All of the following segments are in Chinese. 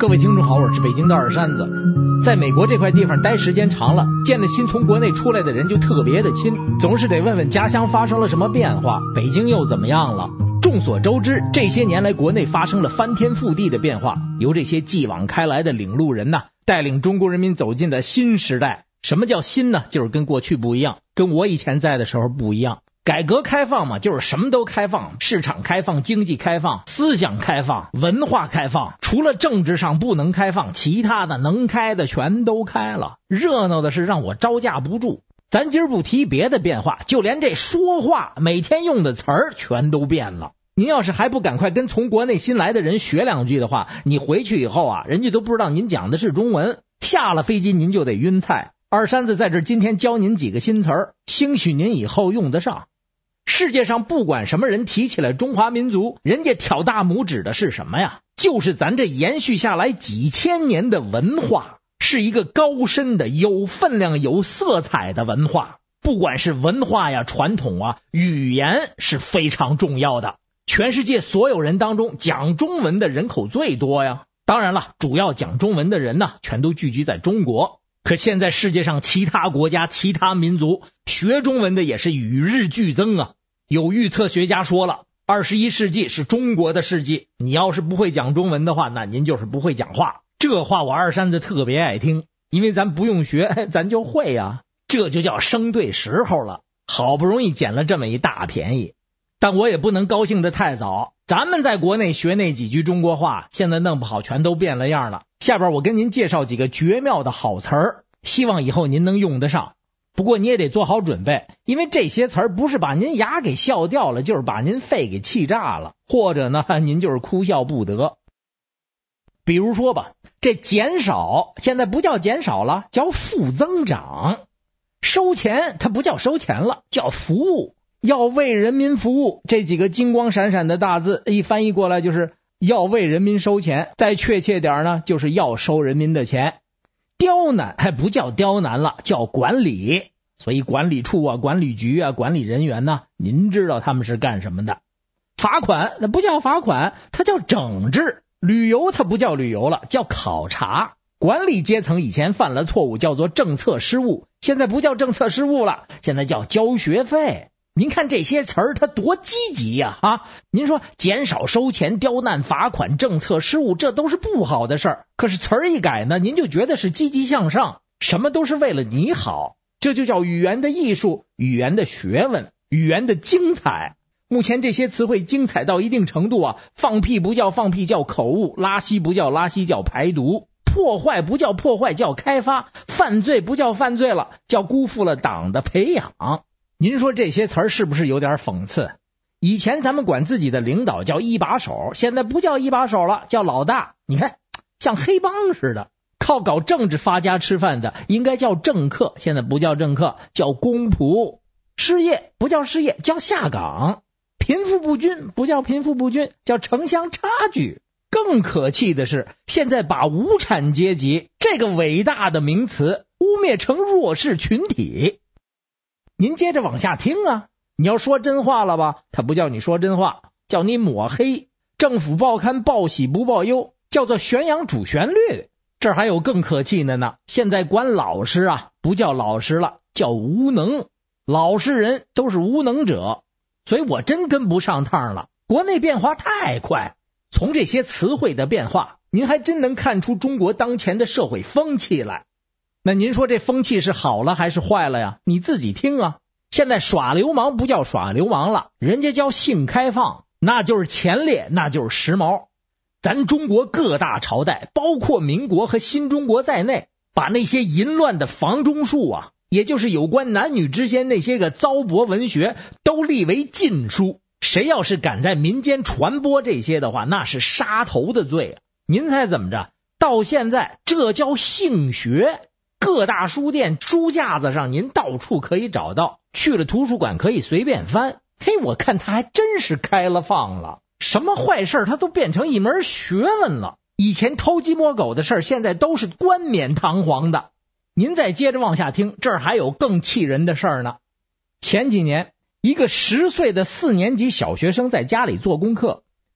各位听众好，我是北京的二山子。在美国这块地方待时间长了，见了新从国内出来的人就特别的亲，总是得问问家乡发生了什么变化，北京又怎么样了。众所周知，这些年来国内发生了翻天覆地的变化，由这些继往开来的领路人呢，带领中国人民走进了新时代。什么叫新呢？就是跟过去不一样，跟我以前在的时候不一样。改革开放嘛，就是什么都开放，市场开放，经济开放，思想开放，文化开放，除了政治上不能开放，其他的能开的全都开了，热闹的是让我招架不住。咱今儿不提别的变化，就连这说话每天用的词儿全都变了。您要是还不赶快跟从国内新来的人学两句的话，你回去以后啊，人家都不知道您讲的是中文，下了飞机您就得晕菜。二山子在这今天教您几个新词儿，兴许您以后用得上。世界上不管什么人提起来中华民族，人家挑大拇指的是什么呀？就是咱这延续下来几千年的文化，是一个高深的、有分量、有色彩的文化。不管是文化呀、传统啊，语言是非常重要的。全世界所有人当中，讲中文的人口最多呀。当然了，主要讲中文的人呢，全都聚集在中国。可现在世界上其他国家、其他民族学中文的也是与日俱增啊。有预测学家说了，21世纪是中国的世纪，你要是不会讲中文的话，那您就是不会讲话。这话我二山子特别爱听，因为咱不用学，咱就会呀。这就叫生对时候了，好不容易捡了这么一大便宜。但我也不能高兴得太早，咱们在国内学那几句中国话，现在弄不好全都变了样了。下边我跟您介绍几个绝妙的好词儿，希望以后您能用得上。不过你也得做好准备，因为这些词儿不是把您牙给笑掉了，就是把您肺给气炸了，或者呢，您就是哭笑不得。比如说吧，这减少现在不叫减少了，叫负增长。收钱它不叫收钱了，叫服务，要为人民服务。这几个金光闪闪的大字一翻译过来就是要为人民收钱，再确切点呢，就是要收人民的钱。刁难还不叫刁难了，叫管理。所以管理处啊、管理局啊、管理人员呢，您知道他们是干什么的。罚款那不叫罚款，它叫整治。旅游它不叫旅游了，叫考察。管理阶层以前犯了错误，叫做政策失误，现在不叫政策失误了，现在叫交学费。您看这些词儿它多积极呀啊！您说减少收钱、刁难、罚款、政策失误，这都是不好的事儿。可是词儿一改呢，您就觉得是积极向上，什么都是为了你好。这就叫语言的艺术、语言的学问、语言的精彩。目前这些词汇精彩到一定程度啊，放屁不叫放屁，叫口误；拉稀不叫拉稀，叫排毒；破坏不叫破坏，叫开发；犯罪不叫犯罪了，叫辜负了党的培养。您说这些词儿是不是有点讽刺？以前咱们管自己的领导叫一把手，现在不叫一把手了，叫老大。你看像黑帮似的，靠搞政治发家吃饭的应该叫政客，现在不叫政客，叫公仆。失业不叫失业，叫下岗。贫富不均不叫贫富不均，叫城乡差距。更可气的是，现在把无产阶级这个伟大的名词污蔑成弱势群体。您接着往下听啊，你要说真话了吧，他不叫你说真话，叫你抹黑。政府报刊报喜不报忧，叫做宣扬主旋律。这儿还有更可气的呢，现在管老师啊不叫老师了，叫无能。老实人都是无能者，所以我真跟不上趟了。国内变化太快，从这些词汇的变化，您还真能看出中国当前的社会风气来。那您说这风气是好了还是坏了呀？你自己听啊。现在耍流氓不叫耍流氓了，人家叫性开放，那就是前列，那就是时髦。咱中国各大朝代，包括民国和新中国在内，把那些淫乱的房中术啊，也就是有关男女之间那些个糟粕文学，都立为禁书。谁要是敢在民间传播这些的话，那是杀头的罪啊！您猜怎么着？到现在这叫性学。各大书店书架子上您到处可以找到，去了图书馆可以随便翻。嘿，我看他还真是开了放了，什么坏事他都变成一门学问了。以前偷鸡摸狗的事现在都是冠冕堂皇的。您再接着往下听，这儿还有更气人的事儿呢。前几年一个10岁的4年级小学生在家里做功课，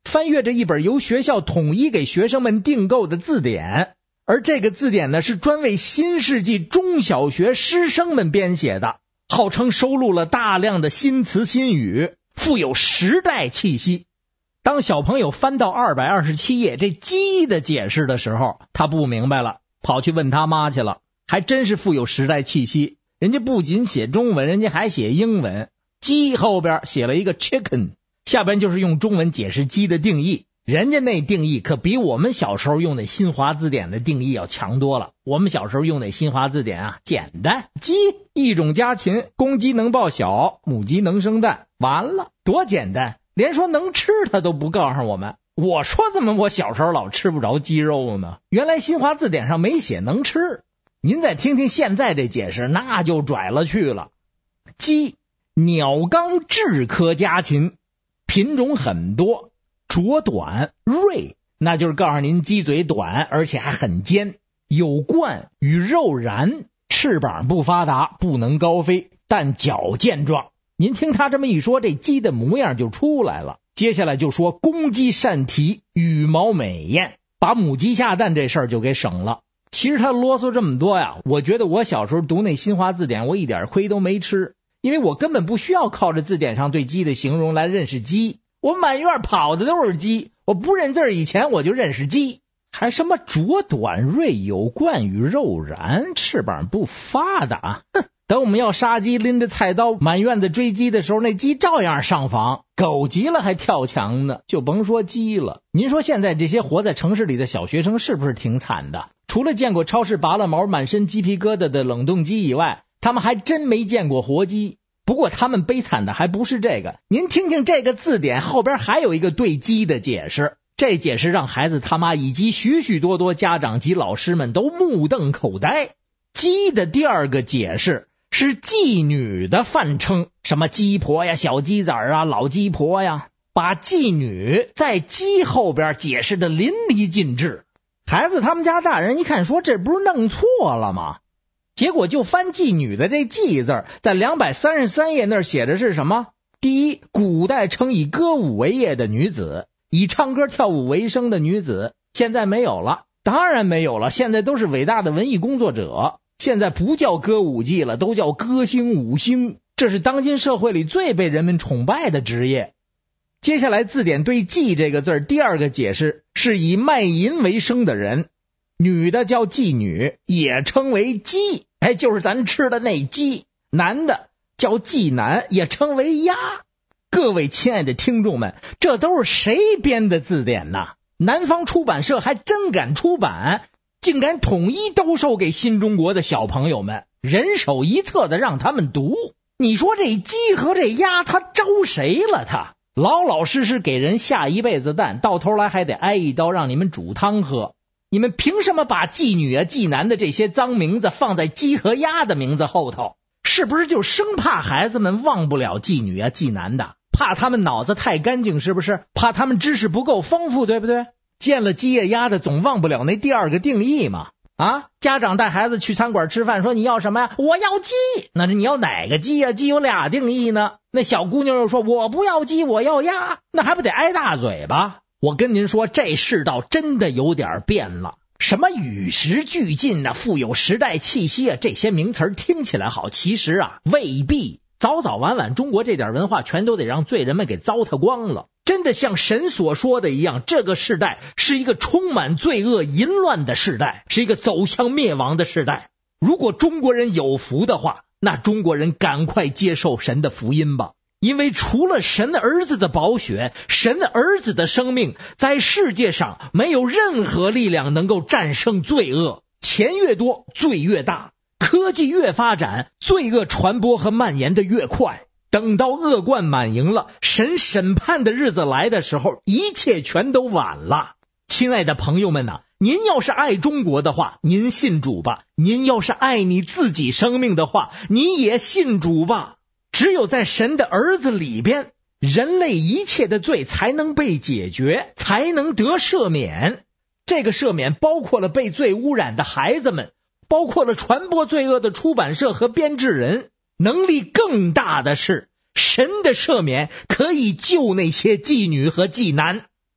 翻阅着一本由学校统一给学生们订购的字典，而这个字典呢，是专为新世纪中小学师生们编写的，号称收录了大量的新词新语，富有时代气息。当小朋友翻到227页这鸡的解释的时候，他不明白了，跑去问他妈去了。还真是富有时代气息，人家不仅写中文，人家还写英文。鸡后边写了一个 chicken， 下边就是用中文解释鸡的定义。人家那定义可比我们小时候用的新华字典的定义要强多了。我们小时候用的新华字典啊，简单，鸡一种家禽，公鸡能抱小，母鸡能生蛋，完了，多简单，连说能吃它都不告诉我们。我说怎么我小时候老吃不着鸡肉呢？原来新华字典上没写能吃。您再听听现在这解释，那就拽了去了。鸡，鸟纲雉科家禽，品种很多，啄短锐，那就是告诉您鸡嘴短，而且还很尖，有冠与肉然，翅膀不发达，不能高飞，但脚健壮。您听他这么一说，这鸡的模样就出来了。接下来就说公鸡善啼，羽毛美艳，把母鸡下蛋这事儿就给省了。其实他啰嗦这么多呀，我觉得我小时候读那新华字典，我一点亏都没吃，因为我根本不需要靠着字典上对鸡的形容来认识鸡，我满院跑的都是鸡，我不认字以前我就认识鸡。还什么啄短锐，有冠与肉然，翅膀不发达，哼！等我们要杀鸡，拎着菜刀满院子追鸡的时候，那鸡照样上房，狗急了还跳墙呢，就甭说鸡了。您说现在这些活在城市里的小学生是不是挺惨的？除了见过超市拔了毛满身鸡皮疙瘩的冷冻鸡以外，他们还真没见过活鸡。不过他们悲惨的还不是这个，您听听这个字典后边还有一个对鸡的解释，这解释让孩子他妈以及许许多多家长及老师们都目瞪口呆。鸡的第二个解释是妓女的泛称，什么鸡婆呀、小鸡崽啊、老鸡婆呀，把妓女在鸡后边解释的淋漓尽致。孩子他们家大人一看说这不是弄错了吗？结果就翻妓女的这妓字，在233页那儿写的是什么？第一，古代称以歌舞为业的女子，以唱歌跳舞为生的女子，现在没有了，当然没有了，现在都是伟大的文艺工作者，现在不叫歌舞伎了，都叫歌星舞星，这是当今社会里最被人们崇拜的职业。接下来字典对妓这个字第二个解释是以卖淫为生的人，女的叫妓女，也称为鸡，就是咱吃的那鸡，男的叫妓男，也称为鸭。各位亲爱的听众们，这都是谁编的字典呢？南方出版社还真敢出版，竟敢统一兜售给新中国的小朋友们，人手一册的让他们读。你说这鸡和这鸭他招谁了？他老老实实给人下一辈子蛋，到头来还得挨一刀让你们煮汤喝。你们凭什么把妓女啊、妓男的这些脏名字放在鸡和鸭的名字后头？是不是就生怕孩子们忘不了妓女啊、妓男的？怕他们脑子太干净，是不是？怕他们知识不够丰富，对不对？见了鸡呀鸭的总忘不了那第二个定义嘛。家长带孩子去餐馆吃饭，说你要什么呀？我要鸡。那是你要哪个鸡呀？鸡有俩定义呢。那小姑娘又说我不要鸡，我要鸭，那还不得挨大嘴巴？我跟您说，这世道真的有点变了。什么与时俱进啊，富有时代气息啊，这些名词听起来好，其实未必。早早晚晚，中国这点文化全都得让罪人们给糟蹋光了。真的像神所说的一样，这个世代是一个充满罪恶淫乱的世代，是一个走向灭亡的世代。如果中国人有福的话，那中国人赶快接受神的福音吧。因为除了神的儿子的宝血，神的儿子的生命，在世界上没有任何力量能够战胜罪恶。钱越多，罪越大。科技越发展，罪恶传播和蔓延的越快。等到恶贯满盈了，神审判的日子来的时候，一切全都晚了。亲爱的朋友们呐，您要是爱中国的话，您信主吧；您要是爱你自己生命的话，你也信主吧。只有在神的儿子里边，人类一切的罪才能被解决，才能得赦免。这个赦免包括了被罪污染的孩子们，包括了传播罪恶的出版社和编制人。能力更大的是，神的赦免可以救那些妓女和妓男。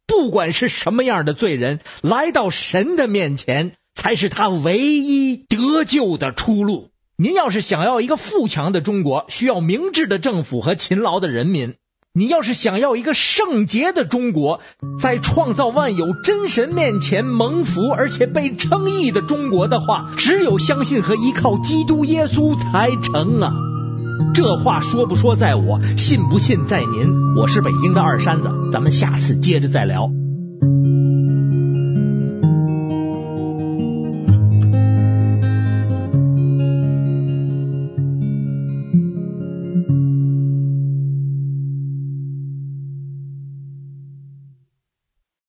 不管是什么样的罪人，来到神的面前，才是他唯一得救的出路。您要是想要一个富强的中国，需要明智的政府和勤劳的人民。你要是想要一个圣洁的中国，在创造万有真神面前蒙福而且被称义的中国的话，只有相信和依靠基督耶稣才成啊。这话说不说在我，信不信在您。我是北京的二山子，咱们下次接着再聊。